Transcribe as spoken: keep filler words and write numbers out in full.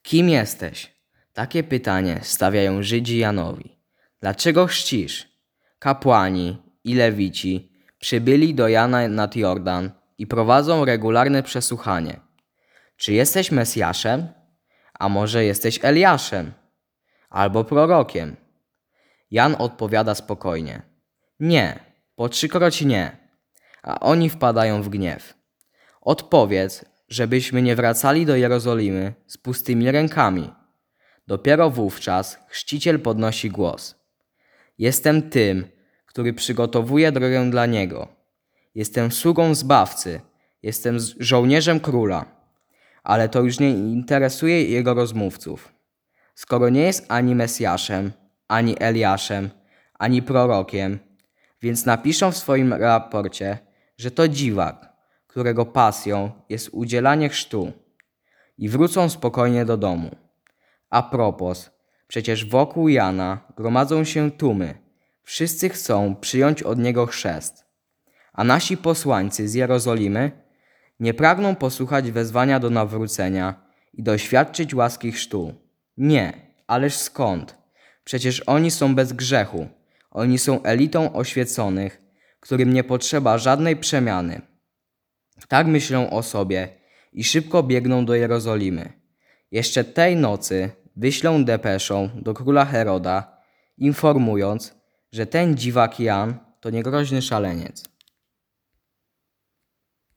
Kim jesteś? Takie pytanie stawiają Żydzi Janowi. Dlaczego chrzcisz? Kapłani i lewici przybyli do Jana nad Jordan i prowadzą regularne przesłuchanie. Czy jesteś Mesjaszem? A może jesteś Eliaszem? Albo prorokiem? Jan odpowiada spokojnie. Nie, po trzykroć nie. A oni wpadają w gniew. Odpowiedz, żebyśmy nie wracali do Jerozolimy z pustymi rękami. Dopiero wówczas chrzciciel podnosi głos. Jestem tym, który przygotowuje drogę dla Niego. Jestem sługą Zbawcy, jestem żołnierzem króla. Ale to już nie interesuje jego rozmówców. Skoro nie jest ani Mesjaszem, ani Eliaszem, ani prorokiem, więc napiszą w swoim raporcie, że to dziwak, którego pasją jest udzielanie chrztu, i wrócą spokojnie do domu. A propos, przecież wokół Jana gromadzą się tłumy. Wszyscy chcą przyjąć od niego chrzest. A nasi posłańcy z Jerozolimy nie pragną posłuchać wezwania do nawrócenia i doświadczyć łaski chrztu. Nie, ależ skąd? Przecież oni są bez grzechu. Oni są elitą oświeconych, którym nie potrzeba żadnej przemiany. Tak myślą o sobie i szybko biegną do Jerozolimy. Jeszcze tej nocy wyślą depeszą do króla Heroda, informując, że ten dziwak Jan to niegroźny szaleniec.